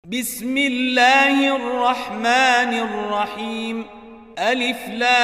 بسم الله الرحمن الرحيم. ألف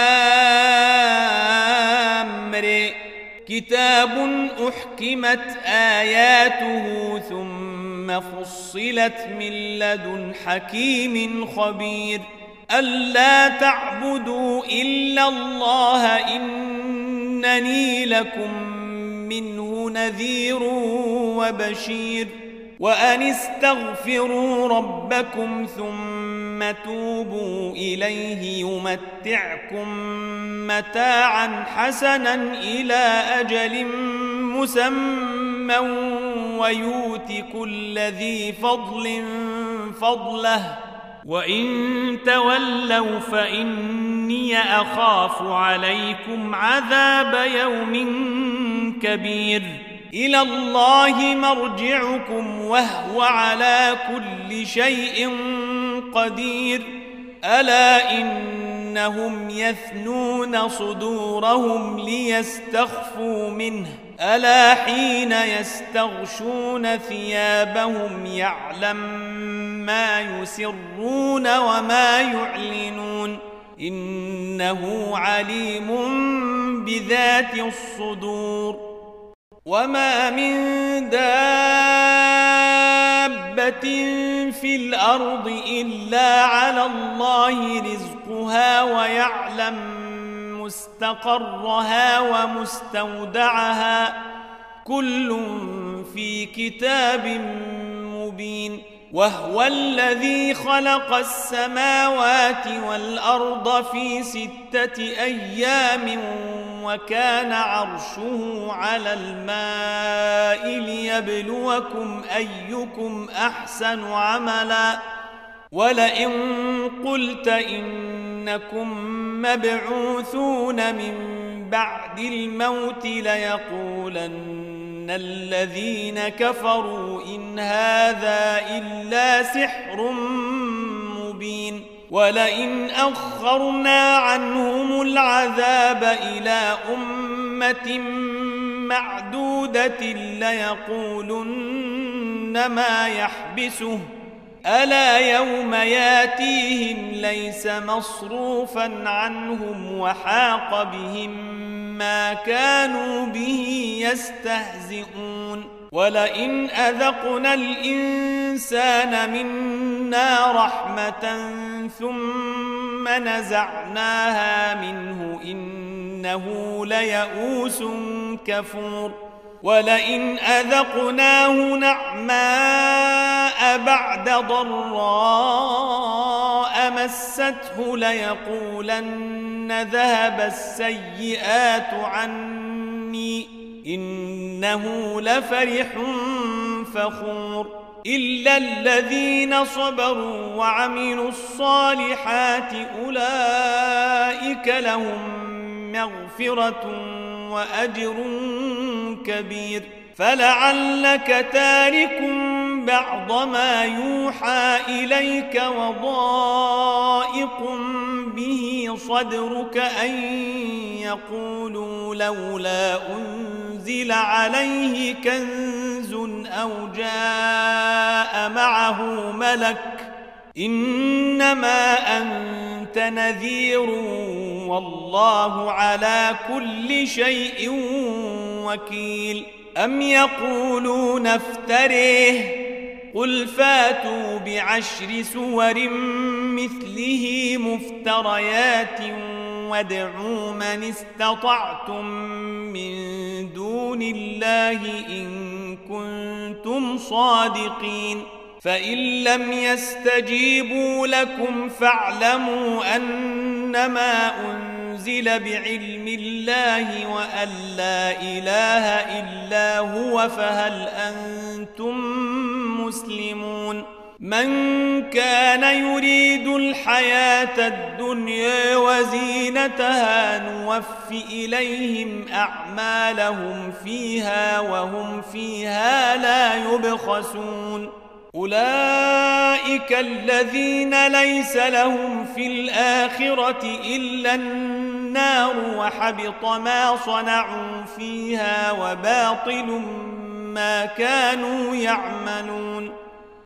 لام ر. كتاب أحكمت آياته ثم فصلت من لدن حكيم خبير. ألا تعبدوا إلا الله إنني لكم منه نذير وبشير. وأن استغفروا ربكم ثم توبوا إليه يمتعكم متاعا حسنا إلى أجل مسمى ويؤت كل ذي فضل فضله وإن تولوا فإني أخاف عليكم عذاب يوم كبير. إلى الله مرجعكم وهو على كل شيء قدير. ألا إنهم يثنون صدورهم ليستخفوا منه ألا حين يستغشون ثيابهم يعلم ما يسرون وما يعلنون إنه عليم بذات الصدور. وما من دابة في الأرض إلا على الله رزقها ويعلم مستقرها ومستودعها كل في كتاب مبين. وهو الذي خلق السماوات والأرض في 6 أيام وكان عرشه على الماء ليبلوكم أيكم أحسن عملا. ولئن قلت إنكم مبعوثون من بعد الموت ليقولن الذين كفروا إن هذا إلا سحر مبين. ولئن أخرنا عنهم العذاب إلى أمة معدودة ليقولن ما يحبسه ألا يوم ياتيهم ليس مصروفا عنهم وحاق بهم ما كانوا به يستهزئون. ولئن أذقنا الإنسان منا رحمة ثم نزعناها منه إنه ليئوس كفور. ولئن أذقناه نعماء بعد ضراء مسته ليقولن ذهب السيئات عني إنه لفرح فخور. إلا الذين صبروا وعملوا الصالحات أولئك لهم مغفرة وأجر كبير. فلعلك تارك بعض ما يوحى إليك وضائق به صدرك أن يقولوا لولا أنزل عليه كنز أو جاء معه ملك إنما أنت نذير والله على كل شيء وكيل. أم يقولون افتريه قل فاتوا ب10 سور مثله مفتريات وادعوا من استطعتم من دون الله إن كنتم صادقين. فإن لم يستجيبوا لكم فاعلموا أنما أنزل بعلم الله وأن لا إله إلا هو فهل أنتم مسلمون. من كان يريد الحياة الدنيا وزينتها نوف إليهم أعمالهم فيها وهم فيها لا يبخسون. أولئك الذين ليس لهم في الآخرة إلا النار وحبط ما صنعوا فيها وباطل ما كانوا يعملون.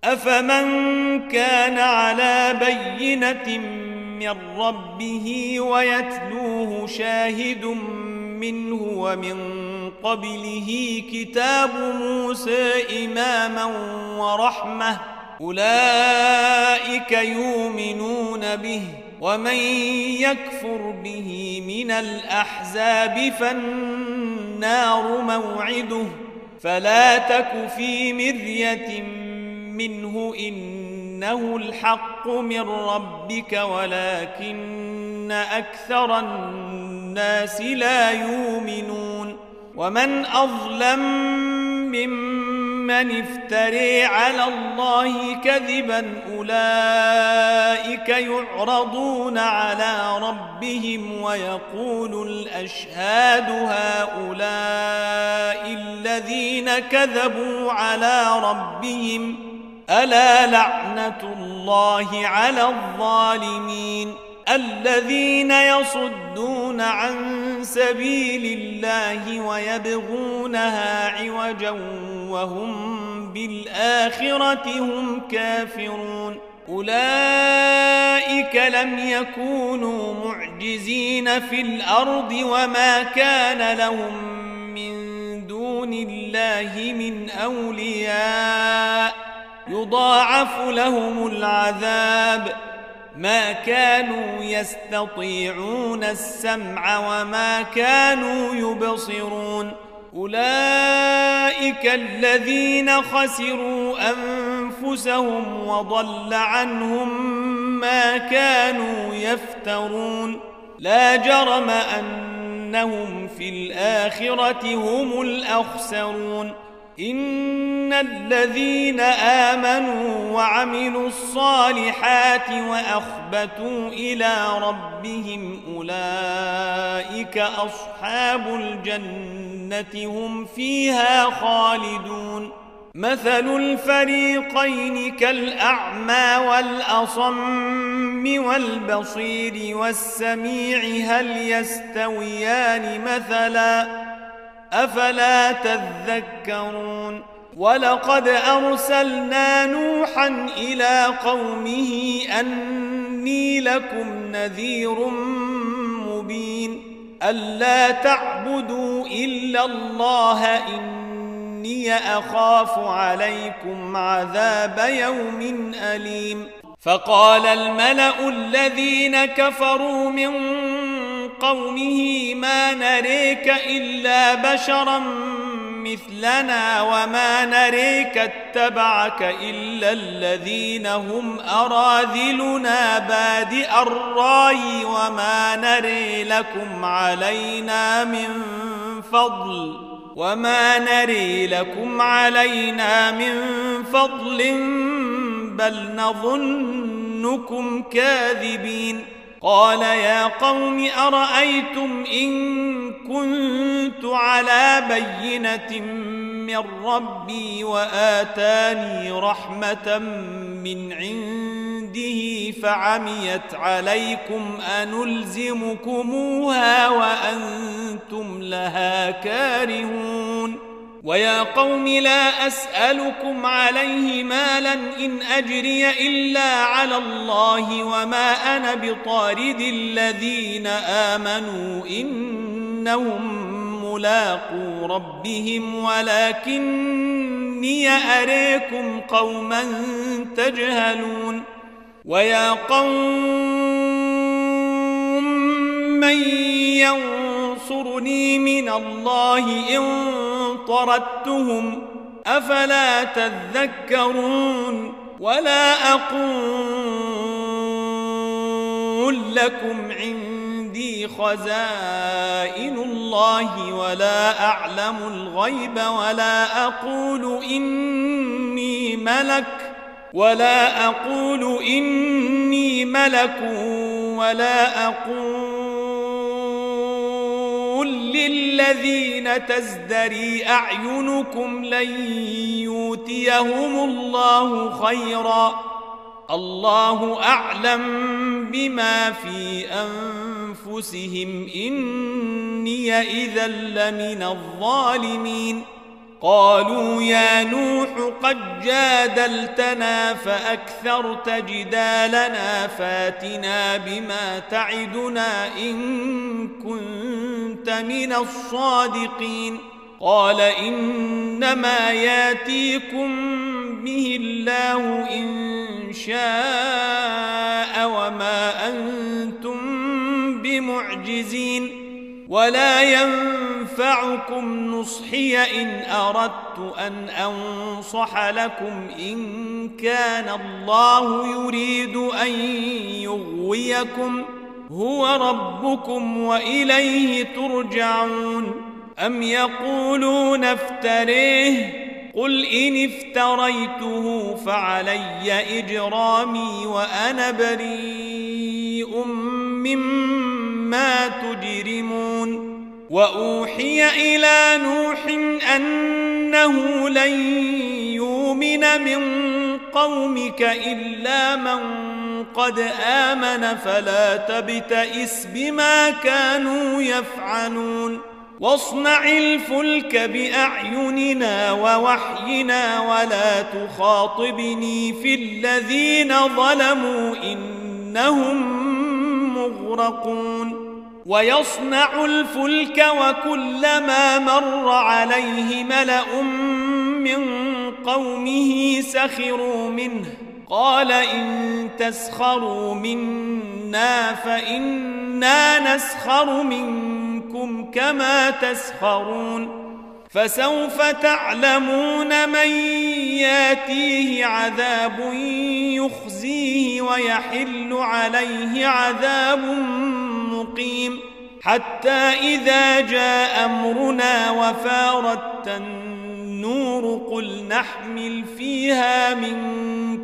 أفمن كان على بينة من ربه ويتلوه شاهد منه ومن قبله كتاب موسى إماما ورحمة أولئك يؤمنون به ومن يكفر به من الأحزاب فالنار موعده فلا تك في مرية منه إنه الحق من ربك ولكن أكثر الناس لا يؤمنون ومن أظلم ممن افتري على الله كذبا أولئك يعرضون على ربهم ويقول الأشهاد هؤلاء الذين كذبوا على ربهم ألا لعنة الله على الظالمين الذين يصدون عن سبيل الله ويبغونها عوجا وهم بالآخرة هم كافرون أولئك لم يكونوا معجزين في الأرض وما كان لهم من دون الله من أولياء يضاعف لهم العذاب ما كانوا يستطيعون السمع وما كانوا يبصرون أولئك الذين خسروا أنفسهم وضل عنهم ما كانوا يفترون لا جرم أنهم في الآخرة هم الأخسرون إن الذين آمنوا وعملوا الصالحات وأخبتوا إلى ربهم أولئك أصحاب الجنة هم فيها خالدون مثل الفريقين كالأعمى والأصم والبصير والسميع هل يستويان مثلا أفلا تذكرون ولقد أرسلنا نوحا إلى قومه أني لكم نذير مبين ألا تعبدوا إلا الله إني أخاف عليكم عذاب يوم أليم فقال الملأ الذين كفروا من قومه ما نريك إلا بشرا مثلنا وما نريك اتبعك إلا الذين هم أراذلنا بادئ الرأي وما نري لكم علينا من فضل بل نظنكم كاذبين قال يا قوم أرأيتم إن كنت على بينة من ربي وآتاني رحمة من عنده فعميت عليكم أنلزمكموها وأنتم لها كارهون ويا قوم لا أسألكم عليه مالا إن أجري إلا على الله وما أنا بطارد الذين آمنوا إنهم ملاقو ربهم ولكني أريكم قوما تجهلون ويا قوم من ينصرني من الله إن طردتهم أفلا تذكرون ولا أقول لكم عندي خزائن الله ولا أعلم الغيب ولا أقول إني ملك ولا أقول للذين تزدري أعينكم لن يؤتيهم الله خيرا الله أعلم بما في أنفسهم إني إذا لمن الظالمين قالوا يا نوح قد جادلتنا فأكثرت جدالنا فاتنا بما تعدنا إن كنت من الصادقين قال إنما ياتيكم به الله إن شاء وما أنتم بمعجزين ولا ينفعكم نصحي إن أردت أن أنصح لكم إن كان الله يريد أن يغويكم هو ربكم وإليه ترجعون أم يقولون افتريه قل إن افتريته فعلي إجرامي وأنا بريء مما تجرمون وأوحي إلى نوح أنه لن يؤمن من قومك إلا من قد آمن فلا تبتئس بما كانوا يفعلون واصنع الفلك بأعيننا ووحينا ولا تخاطبني في الذين ظلموا إنهم مغرقون ويصنع الفلك وكلما مر عليه ملأ من قومه سخروا منه قال إن تسخروا منا فإنا نسخر منكم كما تسخرون فسوف تعلمون من ياتيه عذاب يخزيه ويحل عليه عذاب مقيم حتى إذا جاء أمرنا وفارت النور قل نحمل فيها من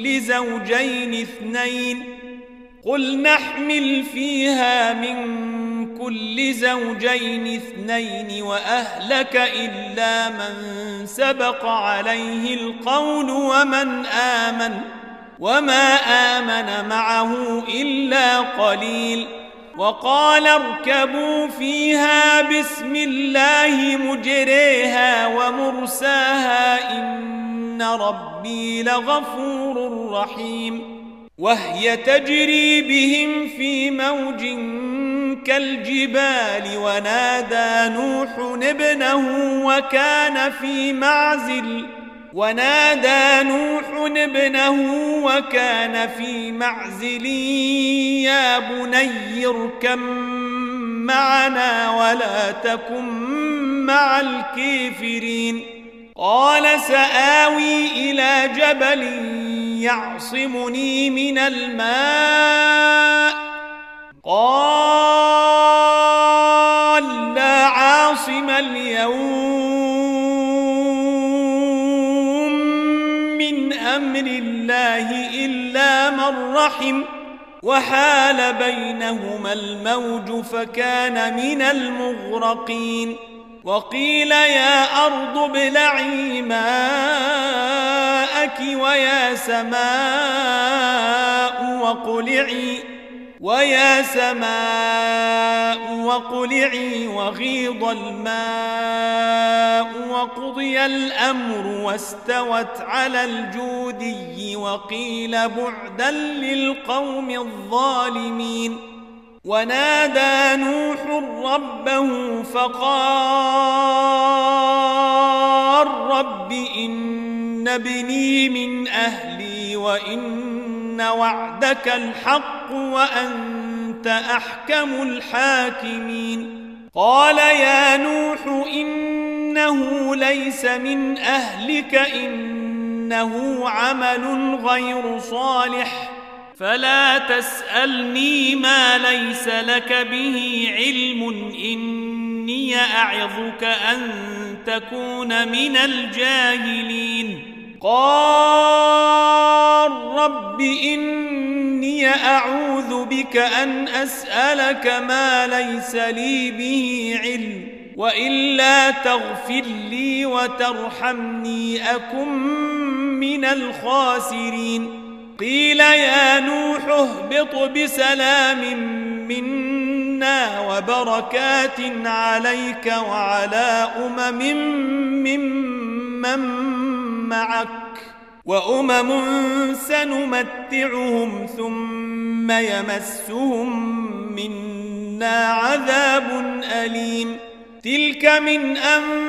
كل زوجين اثنين وأهلك إلا من سبق عليه القول وما آمن معه إلا قليل وقال اركبوا فيها بسم الله مجريها ومرساها إن ربي لغفور رحيم وهي تجري بهم في موج كالجبال ونادى نوح ابنه وكان في معزل يا بني اركب معنا ولا تكن مع الكافرين قال سآوي إلى جبل يعصمني من الماء قال لا عاصم اليوم من أمر الله إلا من رحم وحال بينهما الموج فكان من المغرقين وقيل يا أرض ابلعي ماءك ويا سماء وقلعي وغيض الماء وقضي الأمر واستوت على الجودي وقيل بعدا للقوم الظالمين ونادى نوح ربه فقال رب إن ابني من أهلي وإن وعدك الحق وأنت أحكم الحاكمين قال يا نوح إنه ليس من أهلك إنه عمل غير صالح فلا تسألني ما ليس لك به علم إني أعظك أن تكون من الجاهلين قال رب إني أعوذ بك أن أسألك ما ليس لي به علم وإلا تغفر لي وترحمني أكن من الخاسرين قيل يا نوح اهبط بسلام منا منا وبركات عليك وعلى ممن معك وأمم سنمتعهم ثم يمسهم منا عذاب أليم تلك من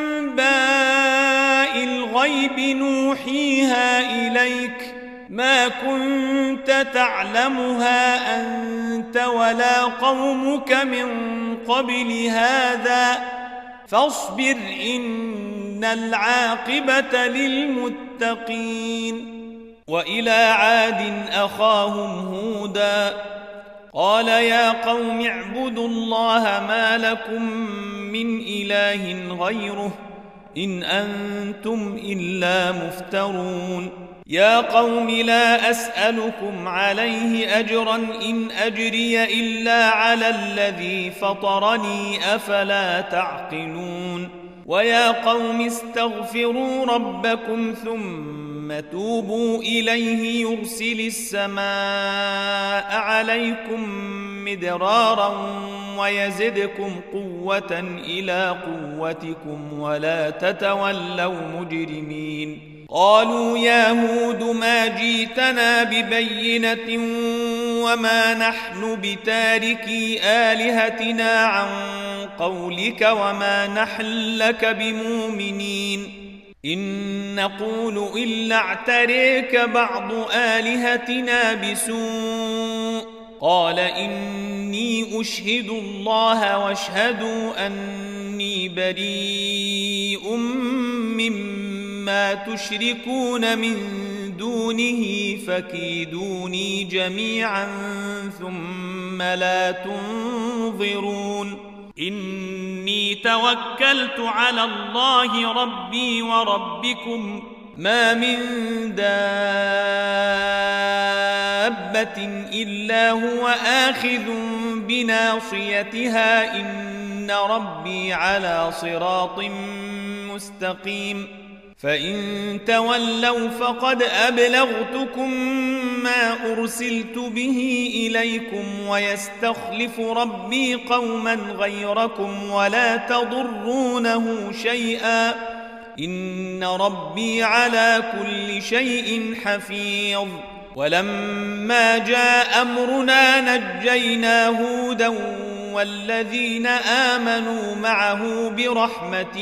أنباء الغيب نوحيها إليك ما كنت تعلمها أنت ولا قومك من قبل هذا فاصبر إن العاقبة للمتقين وإلى عاد أخاهم هودا قال يا قوم اعبدوا الله ما لكم من إله غيره إن أنتم إلا مفترون يا قوم لا أسألكم عليه أجرا إن أجري إلا على الذي فطرني أفلا تعقلون ويا قوم استغفروا ربكم ثم توبوا إليه يرسل السماء عليكم مدرارا ويزدكم قوة إلى قوتكم ولا تتولوا مجرمين قالوا يا هود ما جيتنا ببينة وما نحن بتاركي آلهتنا عن قولك وما نحن لك بمؤمنين إن نقول إلا اعتريك بعض آلهتنا بسوء قال إني أشهد الله واشهدوا أني بريء مما تشركون من دونه فكيدوني جميعا ثم لا تنظرون إني توكلت على الله ربي وربكم ما من دابة إلا هو آخذ بناصيتها إن ربي على صراط مستقيم فإن تولوا فقد أبلغتكم ما أرسلت به إليكم ويستخلف ربي قوما غيركم ولا تضرونه شيئا إن ربي على كل شيء حفيظ ولما جاء أمرنا نجينا هودا والذين آمنوا معه برحمة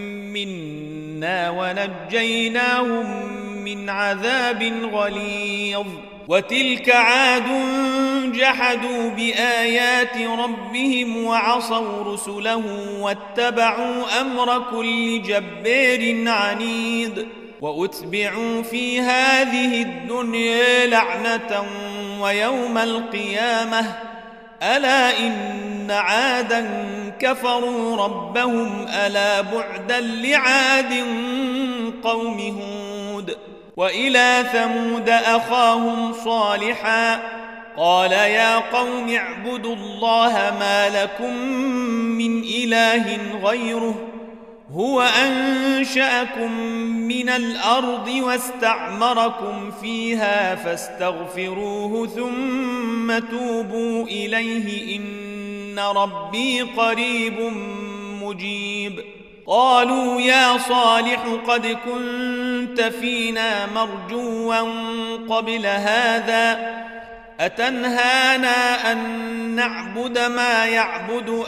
منا ونجيناهم من عذاب غليظ وتلك عاد جحدوا بآيات ربهم وعصوا رسله واتبعوا أمر كل جبار عنيد وأتبعوا في هذه الدنيا لعنة ويوم القيامة ألا إن عادا كفروا ربهم ألا بعدا لعاد قوم هود وإلى ثمود أخاهم صالحا قال يا قوم اعبدوا الله ما لكم من إله غيره هو أنشأكم من الأرض واستعمركم فيها فاستغفروه ثم توبوا إليه إن ربي قريب مجيب قالوا يا صالح قد كنت فينا مرجوا قبل هذا أتنهانا أن نعبد ما يعبد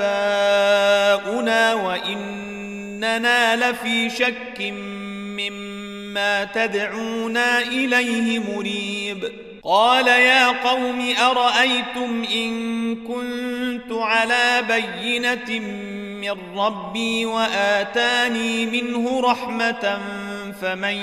آباؤنا وإننا لفي شك مما تدعونا إليه مريب قال يا قوم أرأيتم إن كنت على بينة من ربي وآتاني منه رحمة فمن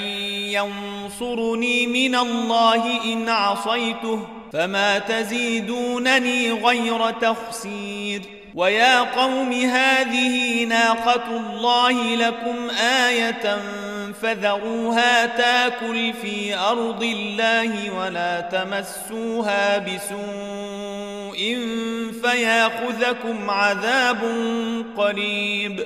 ينصرني من الله إن عصيته فما تزيدونني غير تخسير ويا قوم هذه ناقة الله لكم آية فذروها تاكل في أرض الله ولا تمسوها بسوء فياخذكم عذاب قريب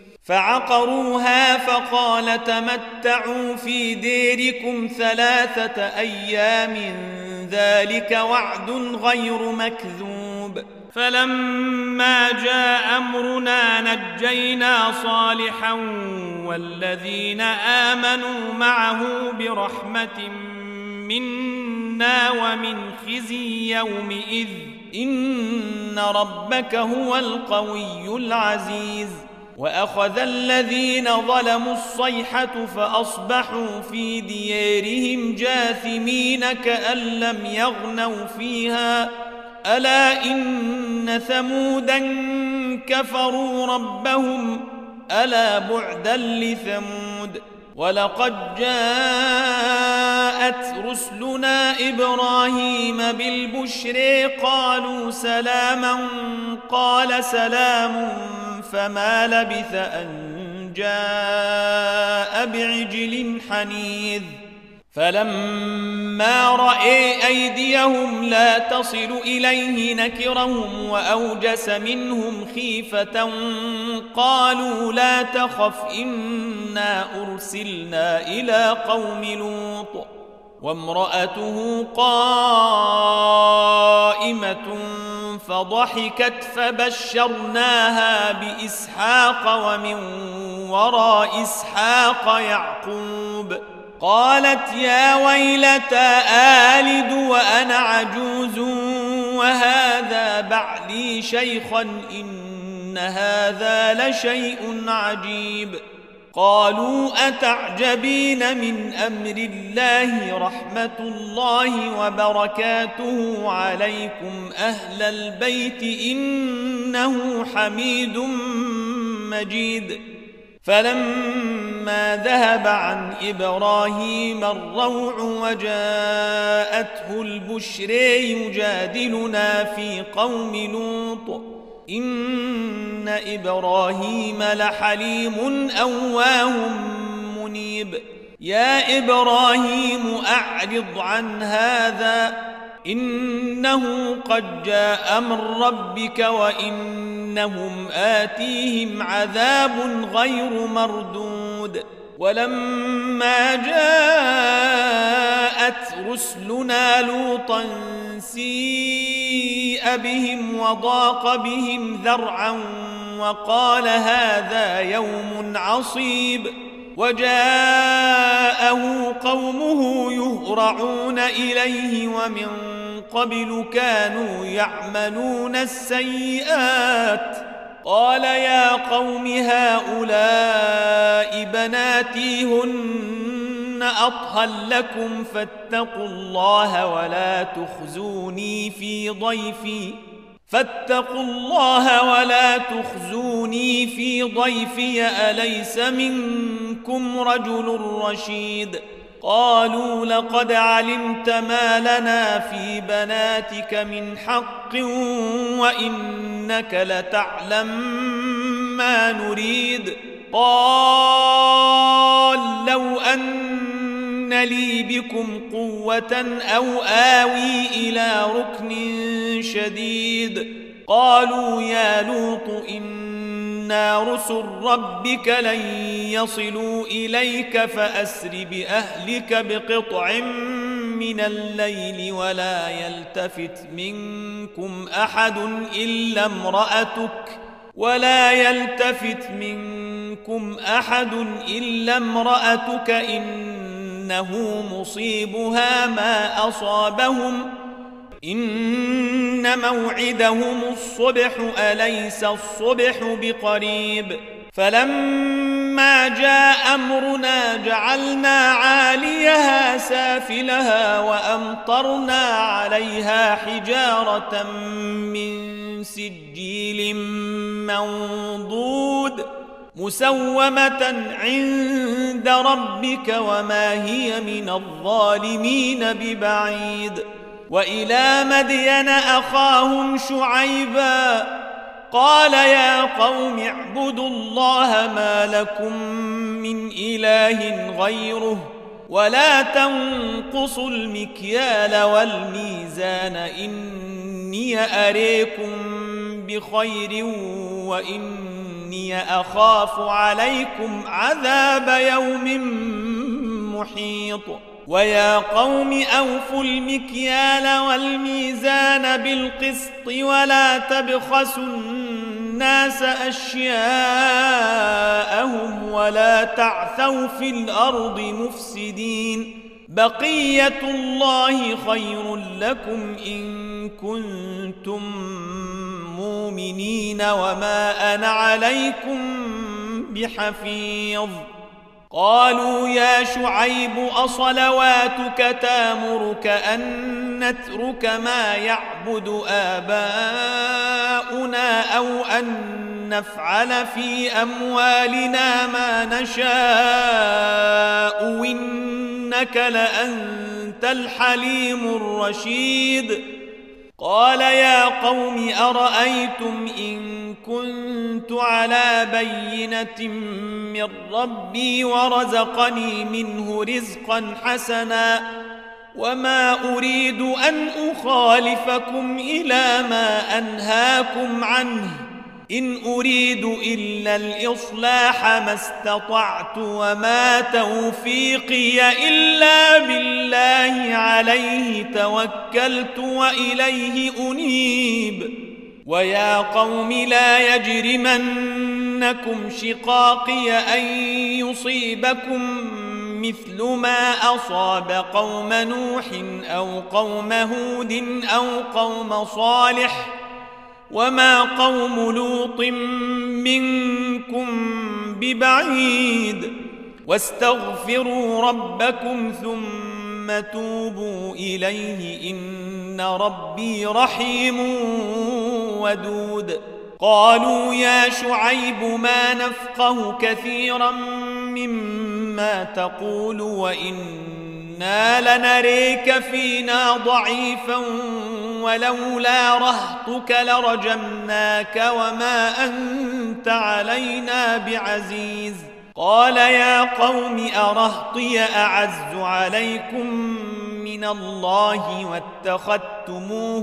فعقروها فقال تمتعوا في ديركم 3 أيام ذلك وعد غير مكذوب فلما جاء أمرنا نجينا صالحا والذين آمنوا معه برحمة منا ومن خزي يومئذ إن ربك هو القوي العزيز. وأخذ الذين ظلموا الصيحة فأصبحوا في ديارهم جاثمين كأن لم يغنوا فيها ألا إن ثمودا كفروا ربهم ألا بعدا لثمود. ولقد جاءت رسلنا إبراهيم بالبشر قالوا سلاما قال سلام فما لبث أن جاء بعجل حنيذ. فلما رأى أيديهم لا تصل إليه نكرهم وأوجس منهم خيفة قالوا لا تخف إنا أرسلنا إلى قوم لوط وامرأته قائمة فضحكت فبشرناها بإسحاق ومن وراء إسحاق يعقوب. قالت يا ويلتى آلد وأنا عجوز وهذا بعلي شيخا إن هذا لشيء عجيب. قالوا أتعجبين من أمر الله رحمة الله وبركاته عليكم أهل البيت إنه حميد مجيد. فلما ذهب عن إبراهيم الروع وجاءته البشر يجادلنا في قوم لوط إن إبراهيم لحليم أواه منيب. يا إبراهيم أعرض عن هذا إنه قد جاء أمر ربك وإنهم آتيهم عذاب غير مردود. ولما جاءت رسلنا لوطا سيء بهم وضاق بهم ذرعا وقال هذا يوم عصيب. وجاءه قومه يهرعون إليه ومن قبل كانوا يعملون السيئات. قال يا قوم هؤلاء بناتي هن أطهر لكم فاتقوا الله ولا تخزوني في ضيفي أليس منكم رجل رشيد. قالوا لقد علمت ما لنا في بناتك من حق وإنك لتعلم ما نريد. قال لو أن لي بكم قوة أو آوي إلى ركن شديد. قالوا يا لوط إنا رسل ربك لن يصلوا إليك فأسر بأهلك بقطع من الليل ولا يلتفت منكم أحد إلا امرأتك إنه مصيبها ما أصابهم إن موعدهم الصبح أليس الصبح بقريب. فلما جاء أمرنا جعلنا عاليها سافلها وأمطرنا عليها حجارة من سجيل منضود مسومة عند ربك وما هي من الظالمين ببعيد. وإلى مدين أخاهم شعيبا قال يا قوم اعبدوا الله ما لكم من إله غيره ولا تنقصوا المكيال والميزان إني أريكم بخير وإني أخاف عليكم عذاب يوم محيط. ويا قوم أوفوا المكيال والميزان بالقسط ولا تبخسوا الناس أشياءهم ولا تعثوا في الأرض مفسدين بقية الله خير لكم إن كنتم مؤمنين وما أنا عليكم بحفيظ قالوا يا شعيب أصلواتك تامرك أن نترك ما يعبد آباؤنا أو أن نفعل في أموالنا ما نشاء إنك لأنت الحليم الرشيد قال يا قوم أرأيتم إن كنت على بينة من ربي ورزقني منه رزقا حسنا وما أريد أن أخالفكم إلى ما أنهاكم عنه إن أريد إلا الإصلاح ما استطعت وما توفيقي إلا بالله عليه توكلت وإليه أنيب ويا قوم لا يجرمنكم شقاقي أن يصيبكم مثل ما أصاب قوم نوح أو قوم هود أو قوم صالح وما قوم لوط منكم ببعيد واستغفروا ربكم ثم توبوا إليه إن ربي رحيم ودود قالوا يا شعيب ما نفقه كثيرا مما تقول وإنا لنريك فينا ضعيفا ولولا رهطك لرجمناك وما أنت علينا بعزيز قال يا قوم أرهطي أعز عليكم من الله واتخذتموه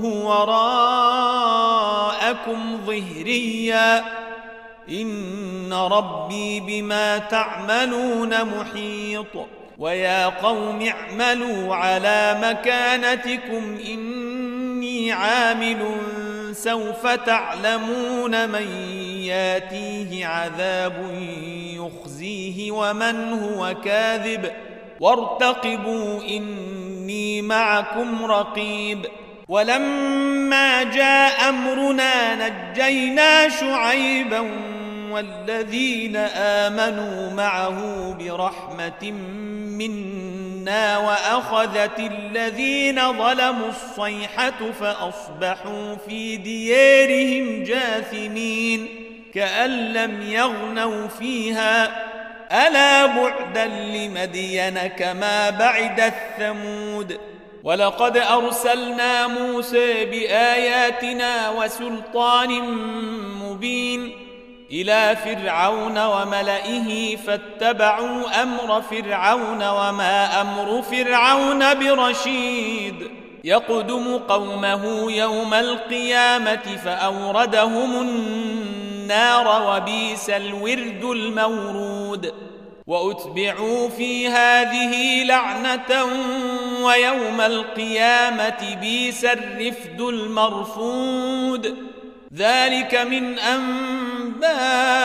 وراءكم ظهريا إن ربي بما تعملون محيط ويا قوم اعملوا على مكانتكم إني عامل سوف تعلمون من ياتيه عذاب يخزيه ومن هو كاذب وارتقبوا إني معكم رقيب ولما جاء أمرنا نجينا شعيبا والذين آمنوا معه برحمة منا وأخذت الذين ظلموا الصيحة فأصبحوا في ديارهم جاثمين كأن لم يغنوا فيها ألا بعدا لمدين كما بعد الثمود ولقد أرسلنا موسى بآياتنا وسلطان مبين إلى فرعون وملئه فاتبعوا أمر فرعون وما أمر فرعون برشيد يقدم قومه يوم القيامة فأوردهم النار وبئس الورد المورود وأتبعوا في هذه لعنة ويوم القيامة بئس الرفد المرفود ذلك من أنباء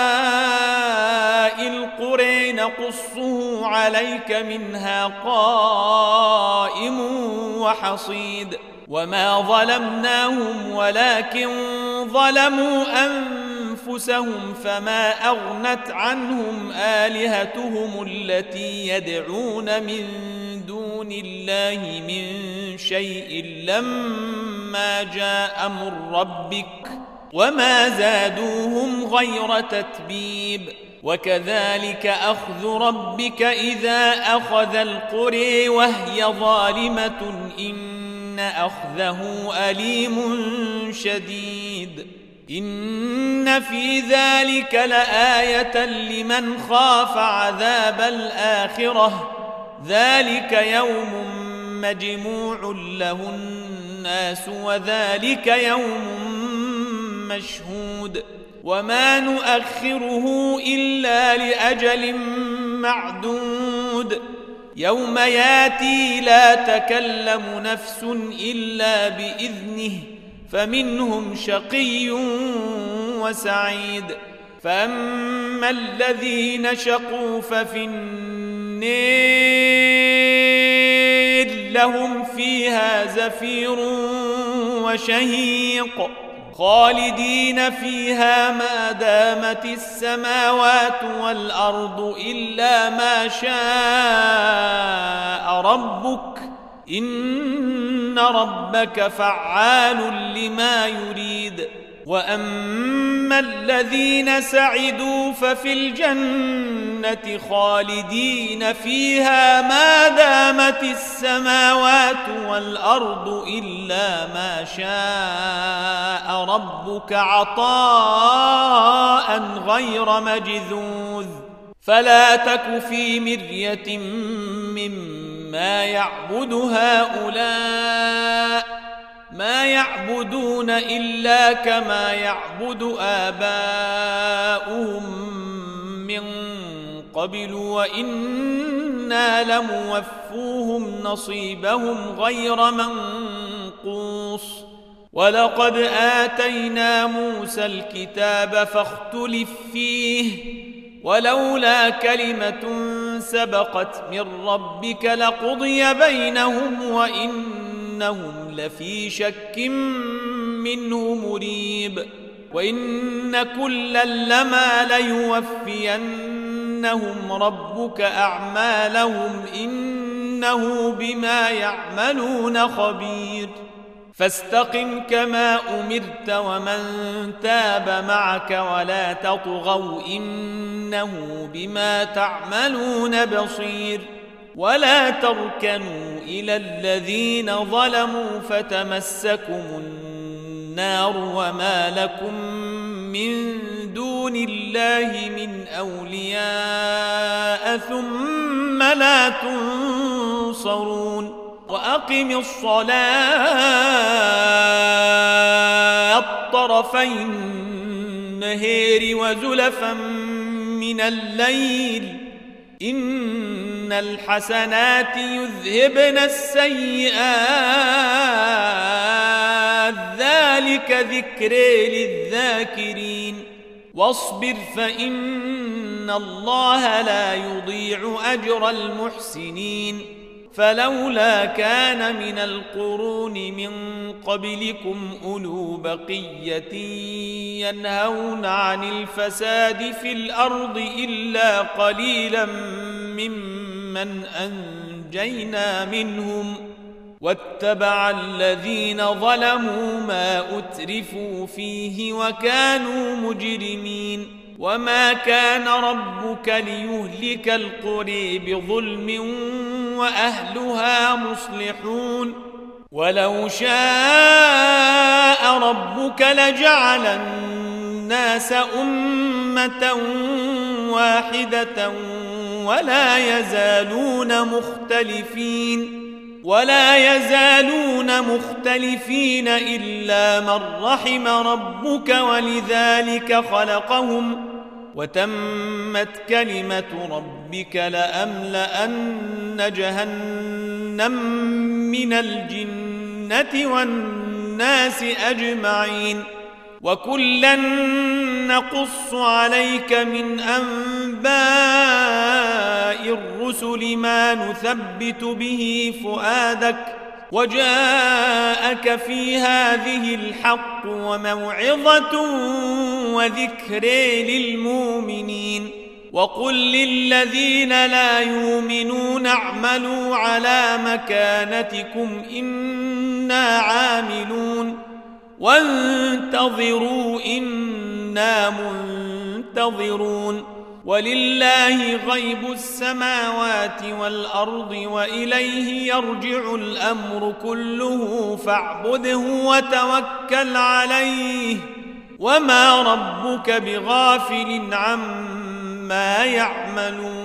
القرى نقصه عليك منها قائم وحصيد وما ظلمناهم ولكن ظلموا أنفسهم فما أغنت عنهم آلهتهم التي يدعون من دون الله من شيء لما جاء أمر ربك وما زادوهم غير تتبيب وكذلك أخذ ربك إذا أخذ القرى وهي ظالمة إن أخذه أليم شديد إن في ذلك لآية لمن خاف عذاب الآخرة ذلك يوم مجموع له الناس وذلك يوم مشهود وما نؤخره إلا لأجل معدود يوم ياتي لا تكلم نفس إلا بإذنه فمنهم شقي وسعيد فأما الذين شقوا ففي النار لهم فيها زفير وشهيق خالدين فيها ما دامت السماوات والأرض إلا ما شاء ربك إن ربك فعال لما يريد وأما الذين سعدوا ففي الجنة خالدين فيها ما دامت السماوات والأرض إلا ما شاء ربك عطاء غير مجذوذ فلا تك في مرية مما يعبد هؤلاء ما يعبدون إلا كما يعبد آباؤهم من قبل وإنا لموفوهم نصيبهم غير منقوص ولقد آتينا موسى الكتاب فاختلف فيه ولولا كلمة سبقت من ربك لقضي بينهم وإنهم لفي شك منه مريب وإن كلا لما ليوفينهم ربك أعمالهم إنه بما يعملون خبير فاستقم كما أمرت ومن تاب معك ولا تطغوا إنه بما تعملون بصير ولا تركنوا إلى الذين ظلموا فتمسكم النار وما لكم من دون الله من أولياء ثم لا تنصرون وأقم الصلاة طرفي النهار وزلفا من الليل إن الحسنات يذهبن السيئات ذلك ذكر للذاكرين واصبر فإن الله لا يضيع أجر المحسنين فلولا كان من القرون من قبلكم أولو بقية ينهون عن الفساد في الأرض إلا قليلا ممن أنجينا منهم واتبع الذين ظلموا ما أترفوا فيه وكانوا مجرمين وما كان ربك ليهلك القرى بظلم وأهلها مصلحون ولو شاء ربك لجعل الناس أمة واحدة ولا يزالون مختلفين إلا من رحم ربك ولذلك خلقهم وتمت كلمة ربك لأملأن جهنم من الجنة والناس أجمعين وكلا نقص عليك من أنباء الرسل ما نثبت به فؤادك وجاءك في هذه الحق وموعظة وذكر للمؤمنين وقل للذين لا يؤمنون اعملوا على مكانتكم إنا عاملون وانتظروا إنا منتظرون ولله غيب السماوات والأرض وإليه يرجع الأمر كله فاعبده وتوكل عليه وما ربك بغافل عما يعملون